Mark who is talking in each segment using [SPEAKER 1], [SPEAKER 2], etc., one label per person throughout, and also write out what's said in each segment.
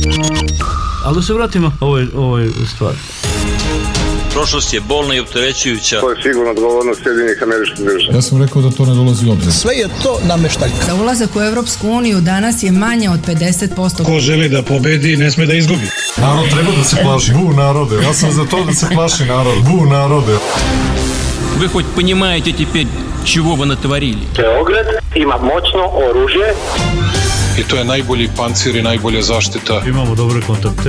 [SPEAKER 1] Ali da se vratimo ovoj stvari.
[SPEAKER 2] Prošlost je bolna i opterećujuća.
[SPEAKER 3] To je sigurno odgovornost Sjedinjenih Američkih Država.
[SPEAKER 4] Ja sam rekao da to ne dolazi u obzir.
[SPEAKER 5] Sve je to nameštaljka.
[SPEAKER 6] Za ulazak u Evropsku uniju danas je manje od 50%.
[SPEAKER 7] Ko želi da pobedi, ne sme da izgubi.
[SPEAKER 4] Narod treba da se plaši. Bu narode. Ja sam za to da se plaši narod. Bu narode.
[SPEAKER 2] Вы хоть понимаете теперь, чего вы натворили?
[SPEAKER 8] Beograd ima moćno oružje.
[SPEAKER 4] I to je najbolji pancir i najbolja zaštita.
[SPEAKER 1] Imamo dobre kontakte.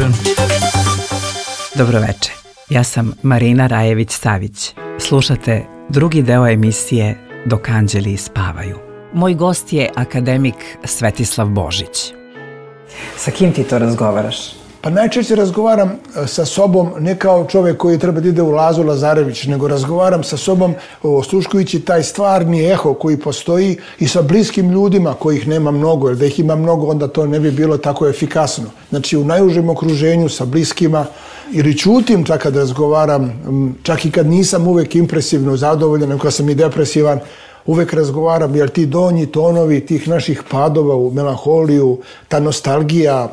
[SPEAKER 9] Dobro večer. Ja sam Marina Rajević-Savić. Slušate drugi deo emisije Dok anđeli spavaju. Moj gost je akademik Svetislav Božić. Sa kim ti to razgovaraš?
[SPEAKER 5] Pa najčešće razgovaram sa sobom ne kao čovjek koji treba da ide u Lazu Lazarević, nego razgovaram sa sobom osluškujući taj stvarni eho koji postoji i sa bliskim ljudima kojih nema mnogo, jer da ih ima mnogo onda to ne bi bilo tako efikasno. Znači u najužem okruženju sa bliskima ili ćutim čak kad razgovaram, čak i kad nisam uvek impresivno zadovoljan, nego kad sam i depresivan, uvek razgovaram, jer ti donji tonovi tih naših padova u melanholiju, ta nostalgija,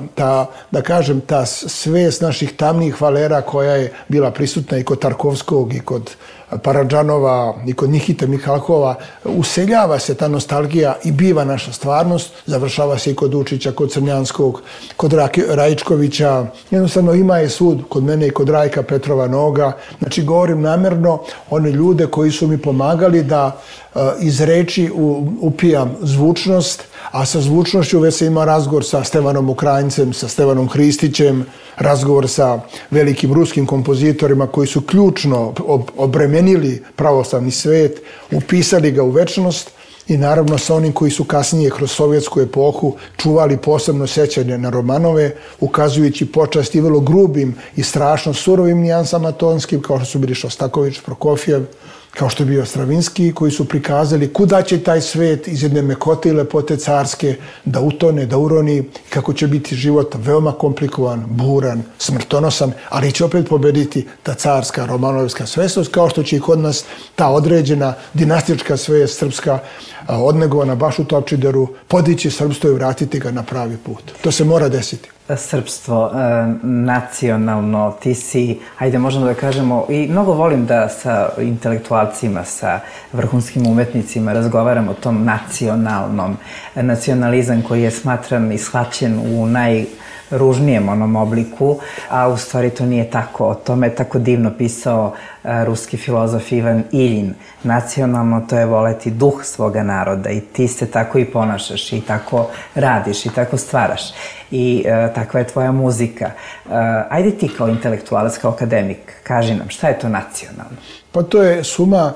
[SPEAKER 5] ta svest naših tamnih valera koja je bila prisutna i kod Tarkovskog i kod Paradžanova i kod Nikite Mihalkova, useljava se ta nostalgija i biva naša stvarnost, završava se i kod Učića, kod Crnjanskog, kod Rajičkovića, jednostavno ima je sud kod mene i kod Rajka Petrova Noga. Znači govorim namjerno one ljude koji su mi pomagali da iz reči upijam zvučnost, a sa zvučnošću već se ima razgovor sa Stevanom Ukrajincem, sa Stevanom Hristićem, razgovor sa velikim ruskim kompozitorima koji su ključno obremenili pravoslavni svet, upisali ga u večnost i naravno sa onim koji su kasnije kroz sovjetsku epohu čuvali posebno sećanje na Romanove, ukazujući počast i vrlo grubim i strašno surovim nijansama tonskim, kao što su bili Šostaković, Prokofjev, kao što je bio Stravinski, koji su prikazali kuda će taj svet iz jedne mekote i lepote carske da utone, da uroni, kako će biti život veoma komplikovan, buran, smrtonosan, ali će opet pobediti ta carska, romanovska svesnost, kao što će i kod nas ta određena dinastička svest srpska odnegovana baš u Topčideru podići srpstvo i vratiti ga na pravi put. To se mora desiti.
[SPEAKER 9] Srpstvo, nacionalno, ti si, ajde možemo da kažemo, i mnogo volim da sa intelektualcima, sa vrhunskim umetnicima razgovaram o tom nacionalnom, nacionalizam koji je smatran i shvaćen u najružnijem onom obliku, a u stvari to nije tako. O tome je tako divno pisao ruski filozof Ivan Iljin. Nacionalno to je voleti duh svoga naroda i ti se tako i ponašaš i tako radiš i tako stvaraš. I takva je tvoja muzika. Ajde ti kao intelektualac, kao akademik, kaži nam šta je to nacionalno?
[SPEAKER 5] Pa to je suma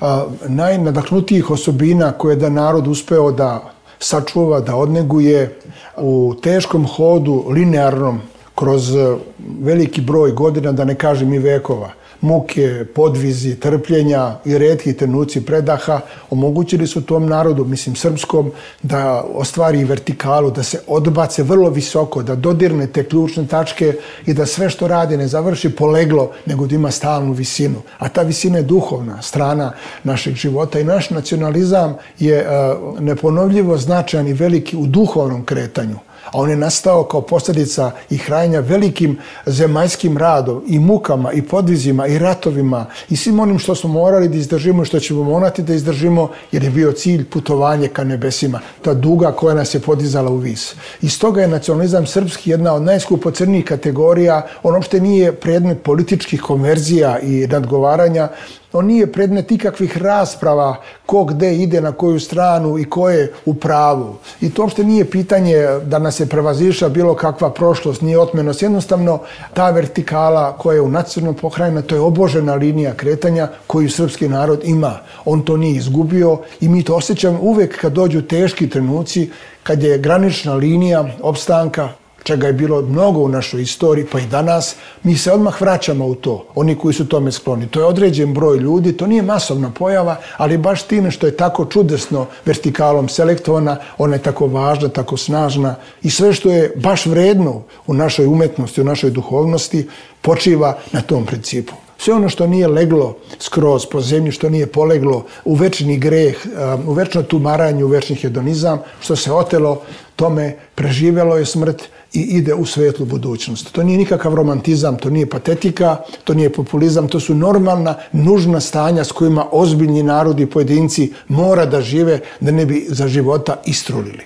[SPEAKER 5] najnadahnutijih osobina koje da narod uspeo da sačuva, da odneguje u teškom hodu, linearnom, kroz veliki broj godina, da ne kažem i vekova. Muke, podvizi, trpljenja i retki trenuci predaha omogućili su tom narodu, mislim srpskom, da ostvari vertikalu, da se odbace vrlo visoko, da dodirne te ključne tačke i da sve što radi ne završi poleglo, nego da ima stalnu visinu. A ta visina je duhovna strana našeg života i naš nacionalizam je neponovljivo značajan i veliki u duhovnom kretanju. A on je nastao kao posljedica i hranjenja velikim zemaljskim radom i mukama i podvizima i ratovima i svim onim što smo morali da izdržimo i što ćemo morati da izdržimo, jer je bio cilj putovanje ka nebesima, ta duga koja nas je podizala u vis. I stoga je nacionalizam srpski jedna od najskupocrnijih kategorija. On uopšte nije predmet političkih konverzija i nadgovaranja. On nije predmet ikakvih rasprava ko gde ide, na koju stranu i ko je u pravu. I to uopšte nije pitanje da nas je prevazišla bilo kakva prošlost, nije otmenost. Jednostavno, ta vertikala koja je u nacionalnom pokrajina, to je obožena linija kretanja koju srpski narod ima. On to nije izgubio i mi to osjećamo uvek kad dođu teški trenuci, kad je granična linija opstanka, čega je bilo mnogo u našoj istoriji, pa i danas, mi se odmah vraćamo u to, oni koji su tome skloni. To je određen broj ljudi, to nije masovna pojava, ali baš time što je tako čudesno vertikalom selektovana, ona je tako važna, tako snažna i sve što je baš vredno u našoj umetnosti, u našoj duhovnosti, počiva na tom principu. Sve ono što nije leglo skroz po zemlji, što nije poleglo u večni greh, u večno tumaranje, u večni hedonizam, što se otelo, tome preživelo je smrt i ide u svetlu budućnost. To nije nikakav romantizam, to nije patetika, to nije populizam, to su normalna, nužna stanja s kojima ozbiljni narodi i pojedinci mora da žive da ne bi za života istrulili.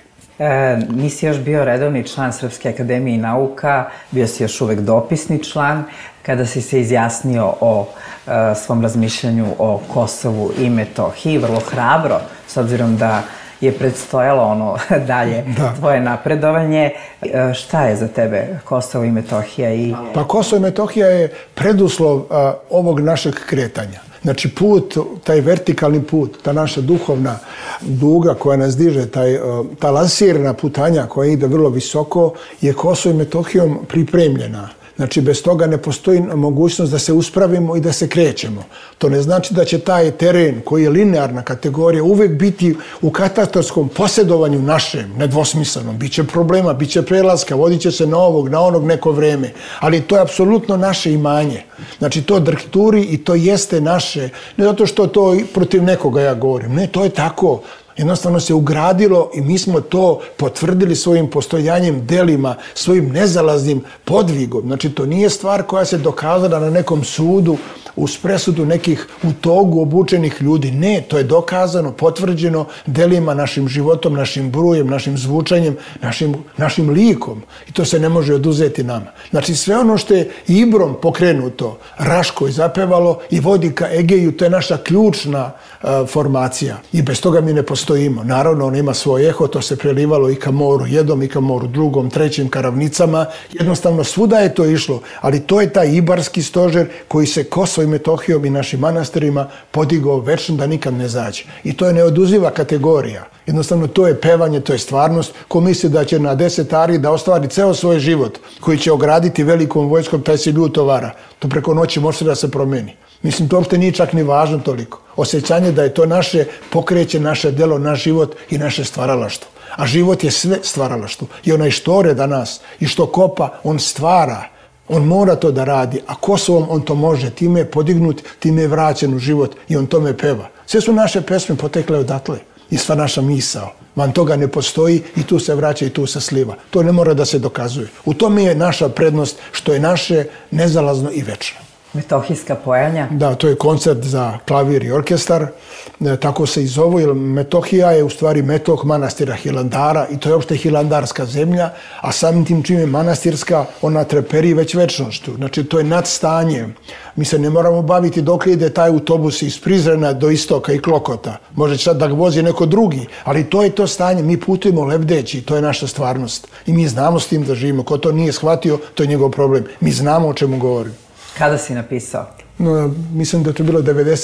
[SPEAKER 9] Nisi još bio redovni član Srpske akademije nauka, bio si još uvek dopisni član. Kada si se izjasnio o svom razmišljanju o Kosovu i Metohiji, vrlo hrabro, s obzirom da je predstojalo ono dalje tvoje napredovanje. Šta je za tebe Kosovo i Metohija?
[SPEAKER 5] Pa Kosovo i Metohija je preduslov ovog našeg kretanja. Znači put, taj vertikalni put, ta naša duhovna duga koja nas diže, ta lansirana putanja koja ide vrlo visoko, je Kosovo i Metohijom pripremljena. Znači, bez toga ne postoji mogućnost da se uspravimo i da se krećemo. To ne znači da će taj teren koji je linearna kategorija uvek biti u katastarskom posjedovanju našem, nedvosmislenom. Biće problema, biće prelaska, vodit će se na ovog, na onog neko vreme. Ali to je apsolutno naše imanje. Znači, to drhturi i to jeste naše. Ne zato što to protiv nekoga ja govorim. Ne, to je tako. Jednostavno se ugradilo i mi smo to potvrdili svojim postojanjem, delima, svojim nezalaznim podvigom. Znači, to nije stvar koja se dokazala na nekom sudu uz presudu nekih u togu obučenih ljudi. Ne, to je dokazano, potvrđeno delima, našim životom, našim brujem, našim zvučanjem, našim likom. I to se ne može oduzeti nama. Znači, sve ono što je Ibrom pokrenuto, Raškoj zapevalo i vodi ka Egeju, to je naša ključna formacija. I bez toga mi ne postojimo. Naravno, on ima svoj eho, to se prelivalo i ka moru jednom, i ka moru drugom, trećim, ka ravnicama. Jednostavno, svuda je to išlo, ali to je taj ibarski stožer koji se Kosovo i Metohijom i našim manastirima podigao večno da nikad ne zađe. I to je neoduziva kategorija. Jednostavno, to je pevanje, to je stvarnost. Ko misli da će na 10 ari da ostvari ceo svoj život, koji će ograditi velikom vojskom, taj se ljut vara. To preko noći može da se promeni. Mislim, to uopšte nije čak ni važno toliko. Osjećanje da je to naše, pokreće naše delo, naš život i naše stvaralaštvo. A život je sve stvaralaštvo. I onaj što ore danas i što kopa, on stvara. On mora to da radi, a Kosovom on to može. Time je podignut, time je vraćen u život i on tome peva. Sve su naše pesme potekle odatle. I sva naša misao. Van toga ne postoji i tu se vraća i tu se sliva. To ne mora da se dokazuje. U tome je naša prednost, što je naše nezalazno i večno.
[SPEAKER 9] Metohijska pojenja?
[SPEAKER 5] Da, to je koncert za klavir i orkestar. Tako se i zovu, jer Metohija je u stvari metoh manastira Hilandara i to je uopšte hilandarska zemlja, a samim tim čim je manastirska, ona treperi već večnošću. Znači, to je nadstanje. Mi se ne moramo baviti dok ide taj autobus iz Prizrena do Istoka i Klokota. Može sad da ga vozi neko drugi, ali to je to stanje. Mi putujemo lebdeći, to je naša stvarnost. I mi znamo s tim da živimo. Ko to nije shvatio, to je njegov problem. Mi znamo o čemu govorimo.
[SPEAKER 9] Kada si napisao?
[SPEAKER 5] Mislim da je to bilo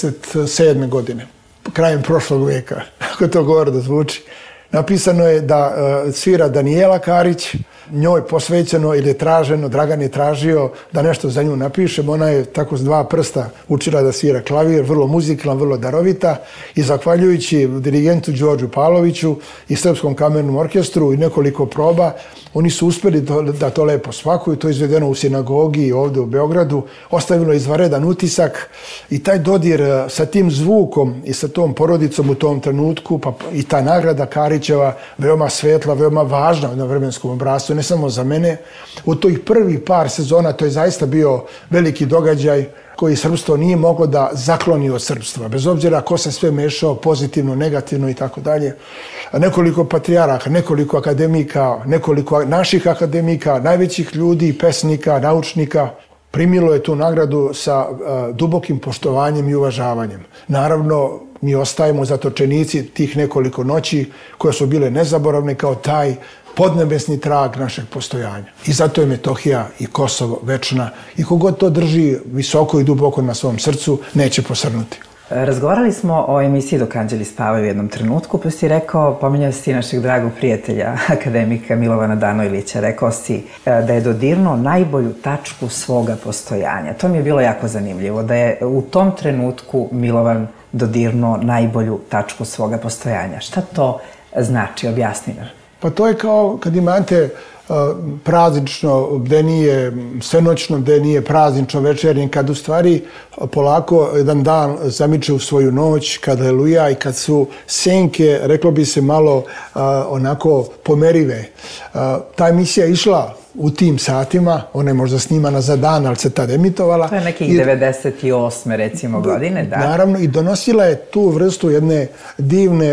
[SPEAKER 5] 97. godine, krajem prošlog veka, ako to gordo zvuči. Napisano je da svira Danijela Karić, njoj posvećeno ili je traženo, Dragan je tražio da nešto za nju napišem. Ona je tako s 2 prsta učila da svira klavir, vrlo muzikalna, vrlo darovita i zahvaljujući dirigentu Đorđu Pavloviću i Srpskom kamernom orkestru i nekoliko proba, oni su uspeli da to lepo svakuju. To je izvedeno u sinagogi ovdje u Beogradu, ostavilo izvanredan utisak i taj dodir sa tim zvukom i sa tom porodicom u tom trenutku, pa i ta nagrada Karićeva, veoma svetla, veoma važna na vremenskom obrascu, ne samo za mene. U tih prvih par sezona to je zaista bio veliki događaj koji srpstvo nije moglo da zakloni od srpstva, bez obzira ko se sve mešao, pozitivno, negativno i tako dalje. Nekoliko patrijaraka, nekoliko akademika, nekoliko naših akademika, najvećih ljudi, pesnika, naučnika, primilo je tu nagradu sa dubokim poštovanjem i uvažavanjem. Naravno, mi ostajemo zatočenici tih nekoliko noći koje su bile nezaboravne kao taj podnebesni trag našeg postojanja. I zato je Metohija i Kosovo večna i kogod to drži visoko i duboko na svom srcu, neće posrnuti.
[SPEAKER 9] Razgovarali smo o emisiji Dok anđeli spavaju u jednom trenutku, pa si rekao, pominjao si našeg dragog prijatelja, akademika Milovana Danojlića, rekao si da je dodirnuo najbolju tačku svoga postojanja. To mi je bilo jako zanimljivo, da je u tom trenutku Milovan dodirnuo najbolju tačku svoga postojanja. Šta to znači? Objasni nam.
[SPEAKER 5] Pa to je kao kad imate praznično bdenije, svenoćno bdenije, praznično večernje, kad u stvari polako jedan dan zamiče u svoju noć, kad aleluja i kad su senke, reklo bi se malo onako pomerive. Ta emisija išla u tim satima, ona je možda snimana za dan, ali se tad emitovala.
[SPEAKER 9] To je nekih 98. recimo godine, da.
[SPEAKER 5] Naravno, i donosila je tu vrstu jedne divne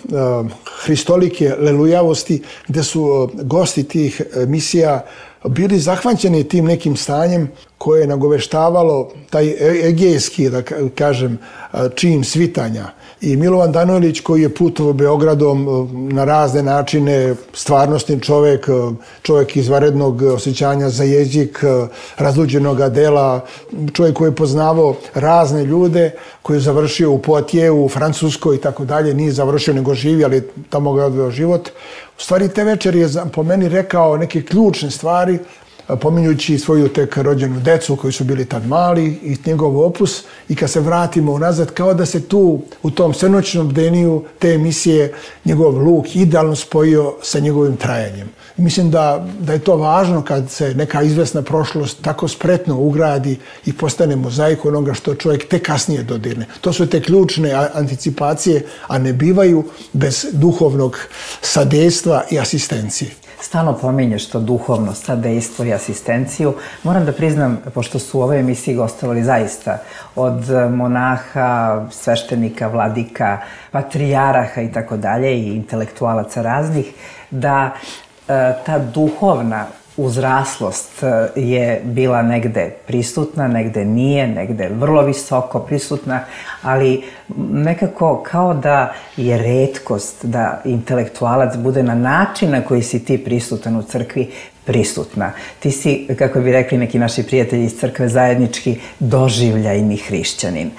[SPEAKER 5] hristolike lelujavosti, gde su gosti tih emisija bili zahvaćeni tim nekim stanjem koje je nagoveštavalo taj egejski, da kažem, čin svitanja. I Milovan Danojlić, koji je putovao Beogradom na razne načine, stvarnostni čovjek izvanrednog osjećanja za jezik, razluđenog dela, čovjek koji je poznavao razne ljude, koji je završio u Poitiers, u Francuskoj i tako dalje, nije završio nego živi, ali tamo ga je odveo život. U stvari, te večer je po meni rekao neke ključne stvari, pominjući svoju tek rođenu decu koji su bili tad mali i njegov opus, i kad se vratimo unazad, kao da se tu u tom svenoćnom bdeniju te emisije njegov luk idealno spojio sa njegovim trajanjem. I mislim da je to važno kad se neka izvesna prošlost tako spretno ugradi i postane mozaik onoga što čovjek tek kasnije dodirne. To su te ključne anticipacije, a ne bivaju bez duhovnog sadejstva i asistencije.
[SPEAKER 9] Stalno pominješ to duhovno sadejstvo i asistenciju. Moram da priznam, pošto su u ovoj emisiji gostovali zaista od monaha, sveštenika, vladika, patrijaraha i tako dalje i intelektualaca raznih, da ta duhovna uzraslost je bila negde prisutna, negde nije, negde vrlo visoko prisutna, ali nekako kao da je retkost da intelektualac bude na način na koji si ti prisutan u crkvi prisutna. Ti si, kako bi rekli neki naši prijatelji iz crkve, zajednički doživljajni hrišćanin.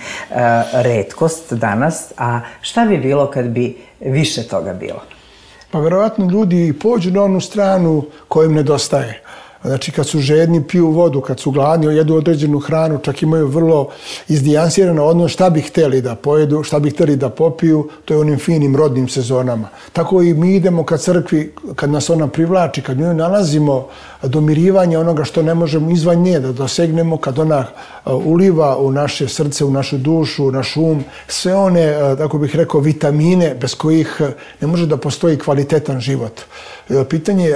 [SPEAKER 9] Retkost danas, a šta bi bilo kad bi više toga bilo?
[SPEAKER 5] Pa verovatno ljudi pođu na onu stranu kojim nedostaje. Znači, kad su žedni, piju vodu, kad su gladni, jedu određenu hranu, čak imaju vrlo izdijansirano odnos šta bi htjeli da pojedu, šta bi htjeli da popiju, to je onim finim rodnim sezonama. Tako i mi idemo ka crkvi, kad nas ona privlači, kad njoj nalazimo domirivanje onoga što ne možemo izvan nje da dosegnemo, kad ona uliva u naše srce, u našu dušu, u naš um, sve one, tako bih rekao, vitamine bez kojih ne može da postoji kvalitetan život. Pitanje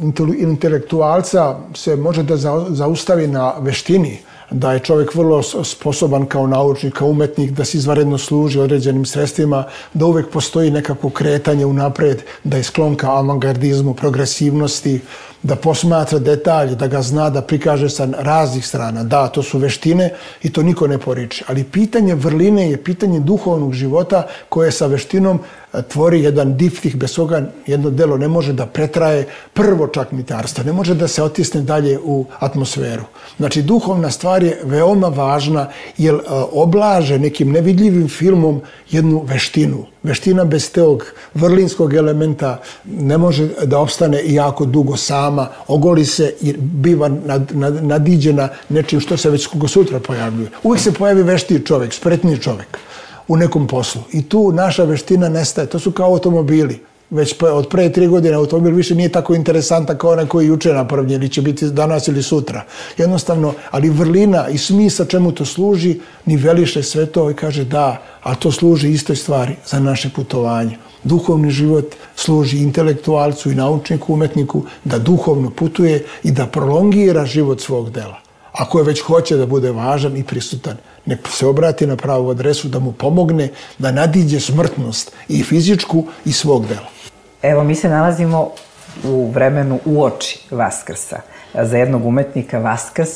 [SPEAKER 5] intelektualca se može da zaustavi na veštini, da je čovjek vrlo sposoban kao naučnik, kao umetnik, da se izvanredno služi određenim sredstvima, da uvek postoji nekako kretanje unapred, da je sklon ka avangardizmu, progresivnosti, da posmatra detalje, da ga zna, da prikaže sa raznih strana. Da, to su veštine i to niko ne poriče. Ali pitanje vrline je pitanje duhovnog života koje sa veštinom tvori jedan diptih, bez koga jedno delo ne može da pretraje prvo čakmitarstvo, ne može da se otisne dalje u atmosferu. Znači, duhovna stvar je veoma važna jer oblaže nekim nevidljivim filmom jednu veštinu. Veština bez tog vrlinskog elementa ne može da opstane jako dugo sama, ogoli se i biva nadiđena nečim što se već sutra pojavljuje. Uvijek se pojavi veštiji čovjek, spretniji čovjek u nekom poslu. I tu naša veština nestaje. To su kao automobili. Već od pre 3 godine automobil više nije tako interesantan kao onaj koji je juče napravljen ili će biti danas ili sutra. Jednostavno, ali vrlina i smisao čemu to služi, niveliše sve to i kaže da, a to služi istoj stvari za naše putovanje. Duhovni život služi intelektualcu i naučniku, umetniku da duhovno putuje i da prolongira život svog dela. Ako je već hoće da bude važan i prisutan, nek se obrati na pravu adresu da mu pomogne da nadiđe smrtnost i fizičku i svog dela.
[SPEAKER 9] Evo, mi se nalazimo u vremenu uoči Vaskrsa. Za jednog umetnika Vaskrs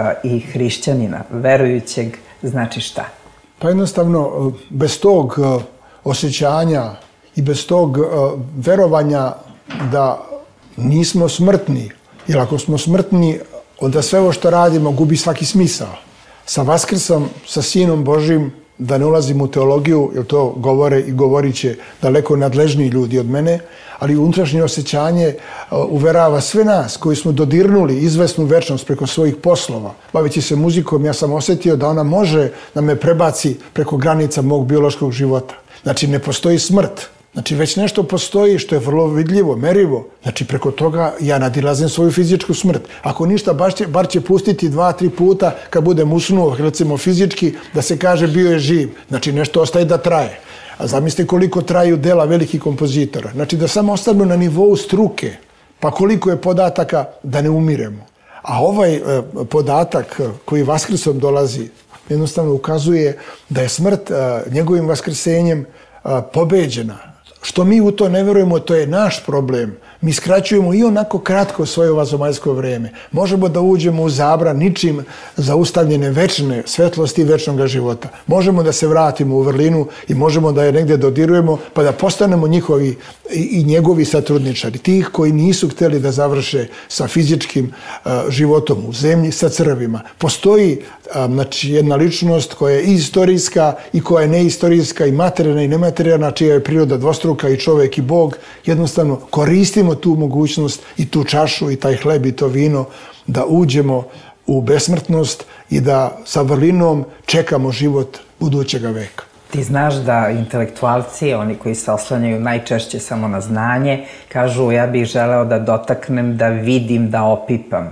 [SPEAKER 9] i hrišćanina, verujućeg, znači šta?
[SPEAKER 5] Pa jednostavno, bez tog osjećanja i bez tog verovanja da nismo smrtni, jer ako smo smrtni, onda sve ovo što radimo gubi svaki smisao. Sa Vaskrsom, sa Sinom Božim, da ne ulazim u teologiju, jer to govore i govorit će daleko nadležniji ljudi od mene, ali unutrašnje osjećanje uverava sve nas koji smo dodirnuli izvesnu večnost preko svojih poslova. Baveći se muzikom, ja sam osjetio da ona može da me prebaci preko granica mog biološkog života. Znači, ne postoji smrt. Znači, već nešto postoji što je vrlo vidljivo, merivo. Znači, preko toga ja nadilazim svoju fizičku smrt. Ako ništa, bar će pustiti 2-3 puta kad budem usnuo, recimo fizički, da se kaže bio je živ. Znači, nešto ostaje da traje. A zamislite koliko traju dela velikih kompozitora. Znači, da samo ostanu na nivou struke, Pa koliko je podataka da ne umiremo. A ovaj podatak koji Vaskrsom dolazi jednostavno ukazuje da je smrt njegovim vaskrsenjem pobeđena. Što mi u to ne verujemo, to je naš problem. Mi skraćujemo i onako kratko svoje vanzemaljsko vreme. Možemo da uđemo u zabran ničim zaustavljene večne svetlosti i večnog života. Možemo da se vratimo u vrlinu i možemo da je negdje dodirujemo pa da postanemo njihovi i njegovi satrudničari. Tih koji nisu htjeli da završe sa fizičkim životom u zemlji, sa crvima. Postoji jedna ličnost koja je i istorijska i koja je neistorijska i materijalna i nematerijalna, čija je priroda dvostruka i čovjek i Bog. Jednostavno koristimo tu mogućnost i tu čašu i taj hleb i to vino da uđemo u besmrtnost i da sa vrlinom čekamo život budućega veka.
[SPEAKER 9] Ti znaš da intelektualci, oni koji se oslanjaju najčešće samo na znanje, kažu ja bih želeo da dotaknem, da vidim, da opipam.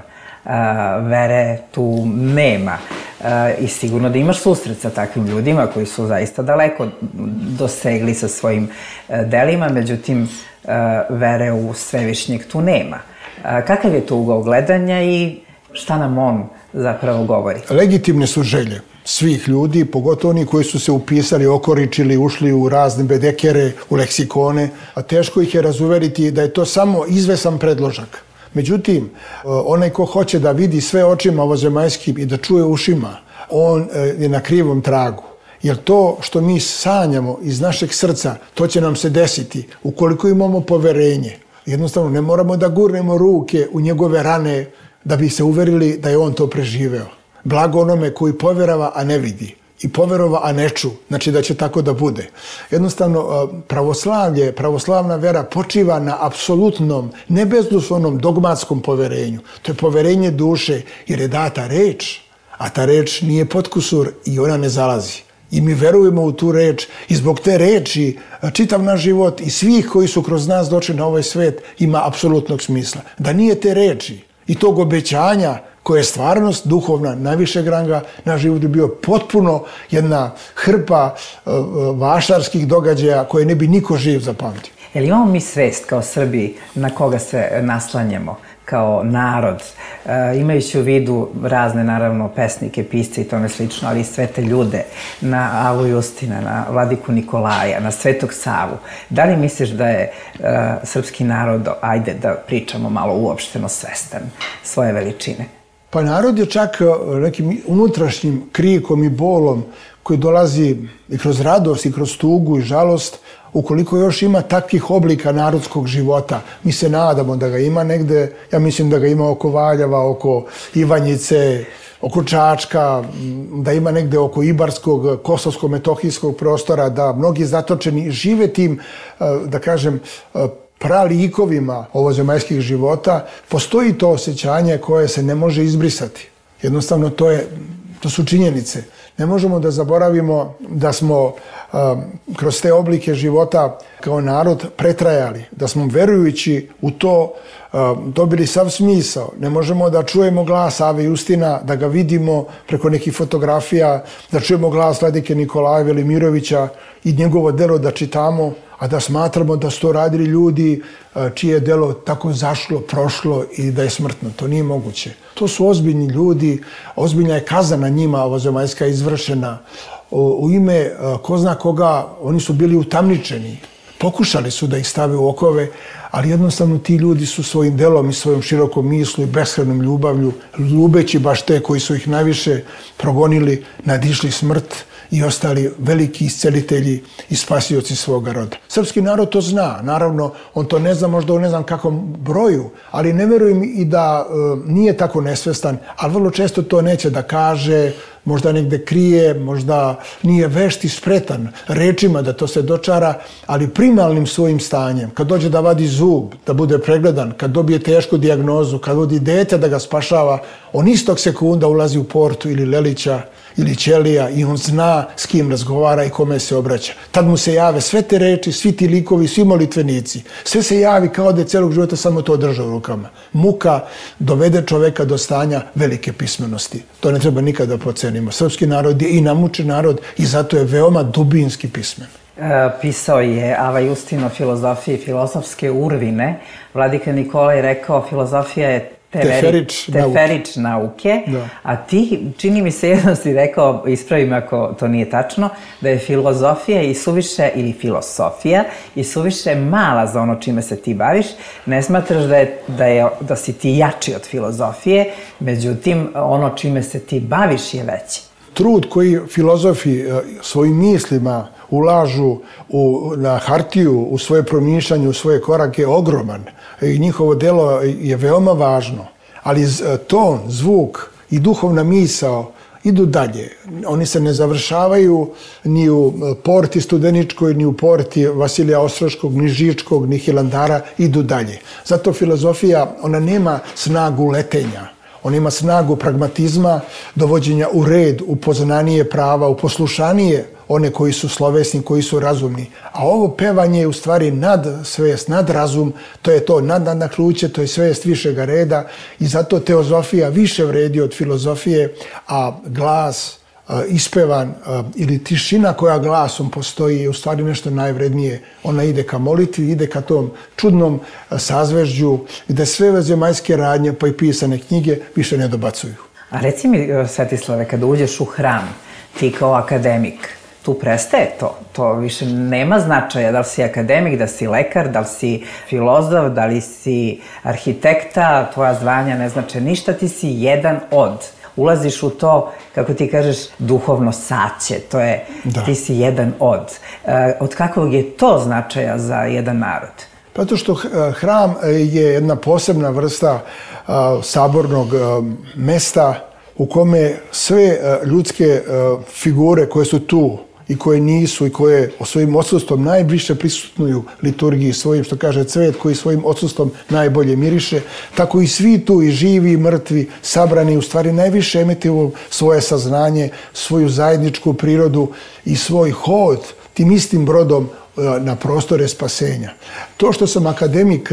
[SPEAKER 9] Vere tu nema. I sigurno da imaš susret sa takvim ljudima koji su zaista daleko dosegli sa svojim delima, međutim vere u svevišnjeg tu nema. Kakav je to ugao gledanja i šta nam on zapravo govori?
[SPEAKER 5] Legitimne su želje svih ljudi, pogotovo oni koji su se upisali, okoričili, ušli u razne bedekere, u leksikone, a teško ih je razuveriti da je to samo izvesan predložak. Međutim, onaj ko hoće da vidi sve očima ovozemaljskim i da čuje ušima, on je na krivom tragu. Jer to što mi sanjamo iz našeg srca, to će nam se desiti ukoliko imamo poverenje. Jednostavno, ne moramo da gurnemo ruke u njegove rane da bi se uverili da je on to preživeo. Blago onome koji poverava, a ne vidi. I poverova, a ne ču. Znači da će tako da bude. Jednostavno, pravoslavna vera počiva na apsolutnom, nebezuslovnom dogmatskom poverenju. To je poverenje duše, jer je data reč, a ta reč nije potkusur i ona ne zalazi. I mi verujemo u tu reč i zbog te reči čitav naš život i svih koji su kroz nas došli na ovaj svet ima apsolutnog smisla. Da nije te reči i tog obećanja koja je stvarnost duhovna, najvišeg ranga, naš život je bio potpuno jedna hrpa vašarskih događaja koje ne bi niko živ zapamtio.
[SPEAKER 9] Je li imamo mi svest kao Srbi na koga se naslanjamo kao narod, imajući u vidu razne, naravno, pesnike, pisce i tome slično, ali i sve te ljude, na Avu Justina, na Vladiku Nikolaja, na Svetog Savu. Da li misliš da je srpski narod, ajde da pričamo malo uopšteno, svestan svoje veličine?
[SPEAKER 5] Pa narod je čak nekim unutrašnjim krikom i bolom koji dolazi i kroz radost i kroz tugu i žalost, ukoliko još ima takvih oblika narodskog života. Mi se nadamo da ga ima negde, ja mislim da ga ima oko Valjeva, oko Ivanjice, oko Čačka, da ima negde oko Ibarskog, Kosovsko-metohijskog prostora, da mnogi zatočeni žive tim, da kažem, pralikovima ovozemaljskih života. Postoji to osjećanje koje se ne može izbrisati. Jednostavno to su činjenice. Ne možemo da zaboravimo da smo kroz te oblike života kao narod pretrajali, da smo verujući u to dobili sav smisao. Ne možemo da čujemo glas Ave Justina, da ga vidimo preko nekih fotografija, da čujemo glas Vladike Nikolaja Velimirovića i njegovo delo da čitamo, a da smatramo da su to radili ljudi čije je delo tako zašlo, prošlo i da je smrtno. To nije moguće. To su ozbiljni ljudi, ozbiljna je kazna na njima ovozemaljska izvršena. U ime ko zna koga oni su bili utamničeni. Pokušali su da ih stave u okove, ali jednostavno ti ljudi su svojim delom i svojom širokom mislu i beskrajnom ljubavlju, ljubeći baš te koji su ih najviše progonili, nadišli smrt i ostali veliki iscelitelji i spasioci svoga roda. Srpski narod to zna, naravno, on to ne zna možda u ne znam kakvom broju, ali ne verujem i da nije tako nesvestan, ali vrlo često to neće da kaže, možda negde krije, možda nije vešt i spretan rečima da to se dočara, ali primalnim svojim stanjem, kad dođe da vadi zub, da bude pregledan, kad dobije tešku dijagnozu, kad vodi dete da ga spašava, on istog sekunda ulazi u Portu ili Lelića ili Ćelija i on zna s kim razgovara i kome se obraća. Tad mu se jave sve te reči, svi ti likovi, svi molitvenici. Sve se javi kao da je celog života samo to drža u rukama. Muka dovede čoveka do stanja velike pismenosti. To ne treba nikada pocenimo. Srpski narod je i namučen narod i zato je veoma dubinski pismen.
[SPEAKER 9] Pisao je Ava Justin o filozofiji i filozofske urvine. Vladika Nikola je rekao filozofija je teferič nauke, a ti, čini mi se, jedno si rekao, ispravi me ako to nije tačno, da je filozofija i suviše, ili filosofija, i suviše mala za ono čime se ti baviš. Ne smatraš da si ti jači od filozofije, međutim, ono čime se ti baviš je veće.
[SPEAKER 5] Trud koji filozofi svojim mislima ulažu na hartiju, u svoje promišljanje, u svoje korake je ogroman. I njihovo delo je veoma važno. Ali ton, zvuk i duhovna misao idu dalje. Oni se ne završavaju ni u porti Studeničkoj, ni u porti Vasilija Ostroškog, ni Žičkog, ni Hilandara, idu dalje. Zato filozofija, ona nema snagu letenja. On ima snagu pragmatizma, dovođenja u red, u poznanije prava, u poslušanije one koji su slovesni, koji su razumni. A ovo pevanje je u stvari nadsvest, nadrazum, to je to nadnadahnuće, to je svest višega reda i zato teozofija više vredi od filozofije, a glas ispevan ili tišina koja glasom postoji je u stvari nešto najvrednije. Ona ide ka molitvi, ide ka tom čudnom sazvežđu gde sve zemaljske radnje pa i pisane knjige više ne dobacuju.
[SPEAKER 9] A reci mi, Svetislave, kada uđeš u hram, ti kao akademik, tu prestaje to. To više nema značaja da li si akademik, da si lekar, da li si filozof, da li si arhitekta, tvoja zvanja ne znače ništa, ti si jedan od. Ulaziš u to, kako ti kažeš, duhovno saće, to je, ti si jedan od. Od kakvog je to značaja za jedan narod?
[SPEAKER 5] Zato što hram je jedna posebna vrsta sabornog mesta u kome sve ljudske figure koje su tu i koje nisu i koje svojim odsustvom najviše prisutnuju liturgiji svojim, što kaže cvet, koji svojim odsustvom najbolje miriše, tako i svi tu, i živi i mrtvi, sabrani, u stvari najviše emituju svoje saznanje, svoju zajedničku prirodu i svoj hod tim istim brodom na prostore spasenja. To što sam akademik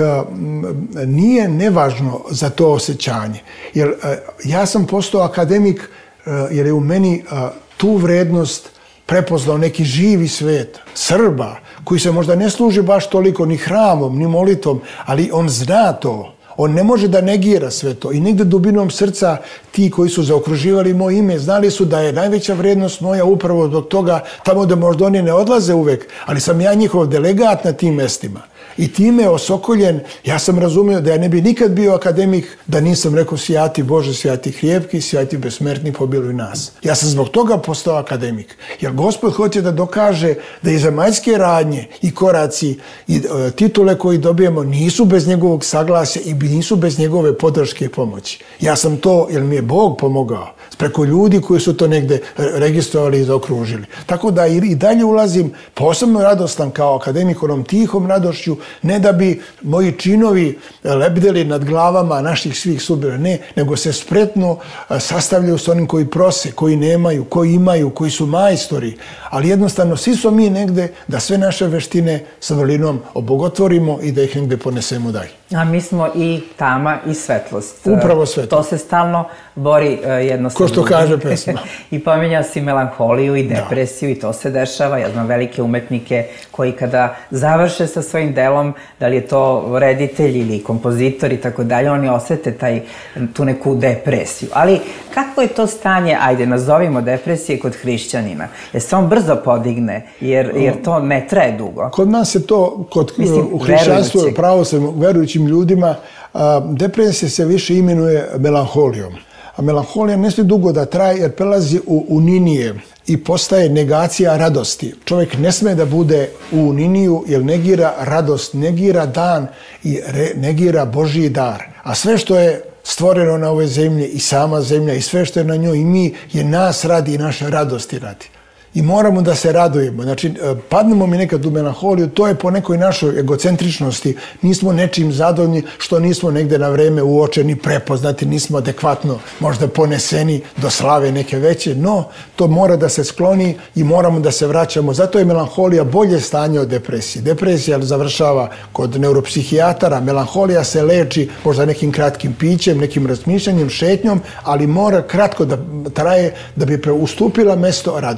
[SPEAKER 5] nije nevažno za to osjećanje. Jer ja sam postao akademik jer je u meni tu vrednost prepoznao neki živi svet Srba, koji se možda ne služi baš toliko ni hramom, ni molitvom, ali on zna to. On ne može da negira sve to. I negde dubinom srca ti koji su zaokruživali moje ime znali su da je najveća vrednost moja upravo zbog toga, tamo da možda oni ne odlaze uvek, ali sam ja njihov delegat na tim mestima. I time osokoljen, ja sam razumio da ja ne bi nikad bio akademik da nisam rekao sjati Bože, sjati hrijepki, sjati besmrtni, pobiluj nas. Ja sam zbog toga postao akademik. Jer Gospod hoće da dokaže da i zemaljske radnje i koraci i titule koji dobijemo nisu bez njegovog saglasja i nisu bez njegove podrške i pomoći. Ja sam to, jer mi je Bog pomogao, preko ljudi koji su to negde registrovali i zaokružili. Tako da i dalje ulazim posebno radostan kao akademik, onom tihom radošću, ne da bi moji činovi lebdeli nad glavama naših svih sudbina, ne, nego se spretno sastavljaju s onim koji prose, koji nemaju, koji imaju, koji su majstori, ali jednostavno svi smo mi negde da sve naše veštine sa vrlinom obogotvorimo i da ih negde ponesemo dalje.
[SPEAKER 9] A mi smo i tama i svetlost.
[SPEAKER 5] Upravo svetlost.
[SPEAKER 9] To se stalno bori jedno sa
[SPEAKER 5] ko što kaže pesma.
[SPEAKER 9] I pominjao si melanholiju i depresiju i to se dešava. Ja znam velike umetnike koji kada završe sa svojim delom, da li je to reditelj ili kompozitor i tako dalje, oni osete tu neku depresiju. Ali kako je to stanje, ajde, nazovimo depresije kod hrišćanina? Jer se on brzo podigne, jer to ne traje dugo.
[SPEAKER 5] Kod nas je to, u hrišćanstvu, pravoslavnim verujućim ljudima, depresija se više imenuje melanholijom. A melanholija ne smije dugo da traje jer prelazi u uninije i postaje negacija radosti. Čovjek ne sme da bude u uniniju jer negira radost, negira dan i negira Božji dar. A sve što je stvoreno na ovoj zemlji i sama zemlja i sve što je na njoj i mi je nas radi i naše radosti radi. I moramo da se radujemo. Znači, padnemo mi nekad u melanholiju, to je po nekoj našoj egocentričnosti. Nismo nečim zadovoljni što nismo negde na vreme uočeni, prepoznati, nismo adekvatno možda poneseni do slave neke veće, no to mora da se skloni i moramo da se vraćamo. Zato je melanholija bolje stanje od depresije. Depresija završava kod neuropsihijatara, melanholija se leči možda nekim kratkim pićem, nekim razmišljanjem, šetnjom, ali mora kratko da traje da bi ustupila mesto radosti.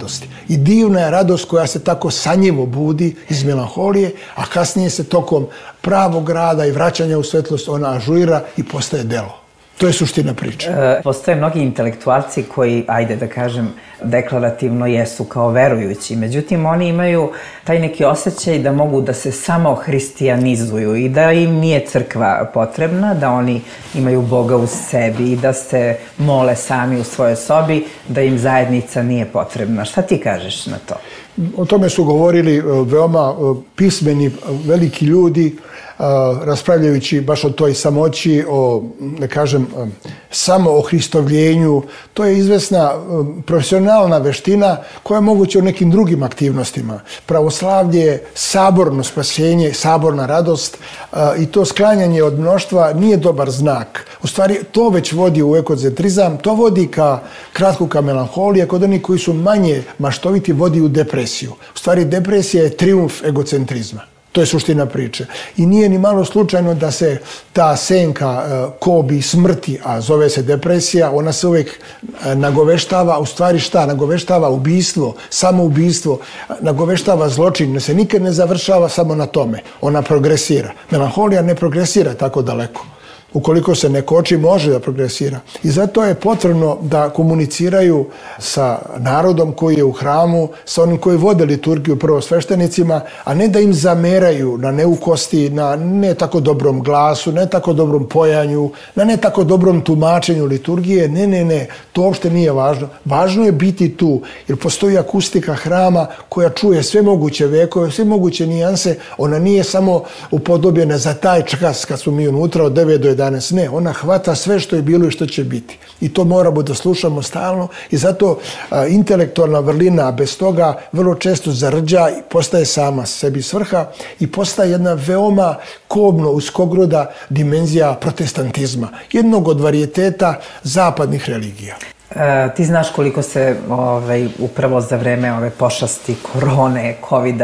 [SPEAKER 5] I divna je radost koja se tako sanjivo budi iz melanholije, a kasnije se tokom pravog rada i vraćanja u svetlost ona ažurira i postaje delo. To je suština priče.
[SPEAKER 9] Postoje mnogi intelektualci koji, ajde da kažem, deklarativno jesu kao verujući. Međutim, oni imaju taj neki osjećaj da mogu da se samo hristijanizuju i da im nije crkva potrebna, da oni imaju Boga u sebi i da se mole sami u svojoj sobi, da im zajednica nije potrebna. Šta ti kažeš na to?
[SPEAKER 5] O tome su govorili veoma pismeni, veliki ljudi, raspravljajući baš o toj samoći, o, da kažem, samo o hristovljenju. To je izvesna profesionalna veština koja je moguća u nekim drugim aktivnostima. Pravoslavlje, saborno spasenje, saborna radost i to sklanjanje od mnoštva nije dobar znak. U stvari, to već vodi u egocentrizam, to vodi kratko ka melanholiji, kod onih koji su manje maštoviti vodi u depresiju. U stvari, depresija je trijumf egocentrizma. To je suština priče. I nije ni malo slučajno da se ta senka kobi smrti, a zove se depresija, ona se uvijek nagoveštava, u stvari šta? Nagoveštava ubistvo, samoubistvo, nagoveštava zločin, ne se nikad ne završava samo na tome. Ona progresira. Melanholija ne progresira tako daleko. Ukoliko se ne koči, može da progresira. I zato je potrebno da komuniciraju sa narodom koji je u hramu, sa onim koji vode liturgiju, prvo sveštenicima, a ne da im zameraju na neukosti, na ne tako dobrom glasu, ne tako dobrom pojanju, na ne tako dobrom tumačenju liturgije. Ne, to uopšte nije važno. Važno je biti tu, jer postoji akustika hrama koja čuje sve moguće vekove, sve moguće nijanse. Ona nije samo upodobljena za taj čas kad smo mi unutra od 9 do 11. Ne, ona hvata sve što je bilo i što će biti. I to moramo da slušamo stalno i zato intelektualna vrlina bez toga vrlo često zarđa i postaje sama sebi svrha i postaje jedna veoma kobno uskogroda dimenzija protestantizma, jednog od varijeteta zapadnih religija.
[SPEAKER 9] Ti znaš koliko se upravo za vreme ove pošasti korone,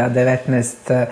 [SPEAKER 9] COVID-19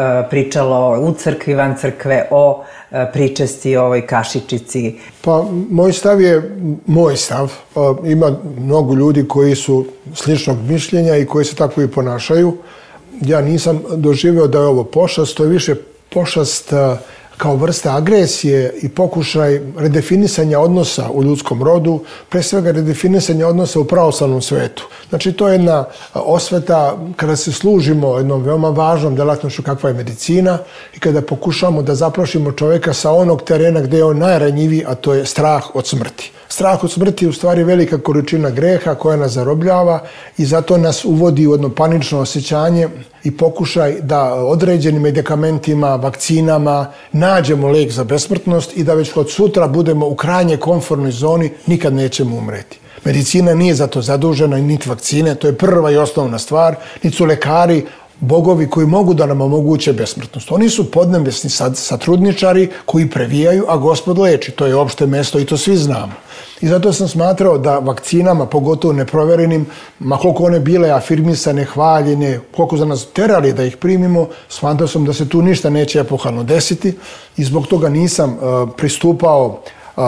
[SPEAKER 9] pričalo u crkvi, van crkve o pričesti o ovoj kašičici?
[SPEAKER 5] Pa, moj stav je moj stav. Ima mnogo ljudi koji su sličnog mišljenja i koji se tako i ponašaju. Ja nisam doživio da je ovo pošast, to je više pošast kao vrsta agresije i pokušaj redefinisanja odnosa u ljudskom rodu, pre svega redefinisanja odnosa u pravoslavnom svetu. Znači, to je jedna osveta kada se služimo jednom veoma važnom delatnošću kakva je medicina i kada pokušamo da zaplašimo čovjeka sa onog terena gdje je on najranjiviji, a to je strah od smrti. Strah od smrti je u stvari velika količina greha koja nas zarobljava i zato nas uvodi u jedno panično osjećanje i pokušaj da određenim medikamentima, vakcinama nađemo lek za besmrtnost i da već od sutra budemo u krajnje komfortnoj zoni, nikad nećemo umreti. Medicina nije za to zadužena, niti vakcine, to je prva i osnovna stvar, niti su lekari bogovi koji mogu da nam omoguće besmrtnost. Oni su podnebesni satrudničari koji previjaju, a Gospod leči. To je opšte mesto i to svi znamo. I zato sam smatrao da vakcinama, pogotovo neproverenim, ma koliko one bile afirmisane, hvaljene, koliko za nas terali da ih primimo, smatrao sam da se tu ništa neće epohalno desiti i zbog toga nisam pristupao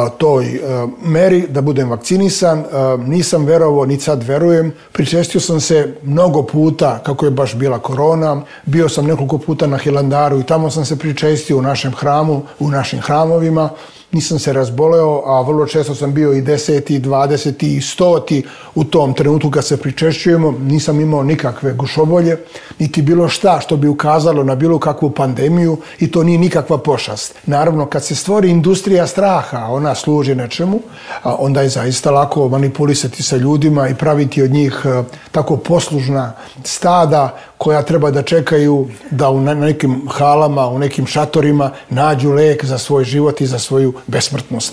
[SPEAKER 5] toj meri da budem vakcinisan. Nisam verovao, ni sad verujem. Pričestio sam se mnogo puta kako je baš bila korona. Bio sam nekoliko puta na Hilandaru i tamo sam se pričestio u našem hramu, u našim hramovima. Nisam se razboleo, a vrlo često sam bio i 10., 20. i 100. u tom trenutku kad se pričešćujemo. Nisam imao nikakve gušobolje, niti bilo šta što bi ukazalo na bilo kakvu pandemiju i to nije nikakva pošast. Naravno, kad se stvori industrija straha, ona služi nečemu, onda je zaista lako manipulisati sa ljudima i praviti od njih tako poslužna stada koja treba da čekaju da u nekim halama, u nekim šatorima nađu lek za svoj život i za svoju besmrtnost.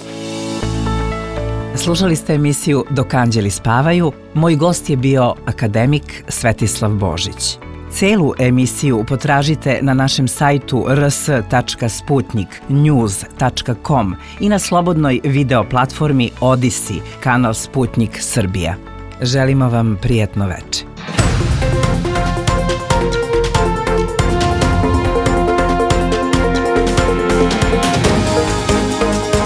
[SPEAKER 10] Slušali ste emisiju Dok anđeli spavaju. Moj gost je bio akademik Svetislav Božić. Celu emisiju potražite na našem sajtu rs.sputniknews.com i na slobodnoj video platformi Odisi, kanal Sputnik Srbija. Želimo vam prijatno veče.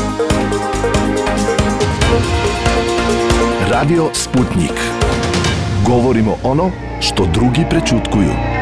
[SPEAKER 11] Radio Sputnik. Govorimo ono što drugi prećutkuju.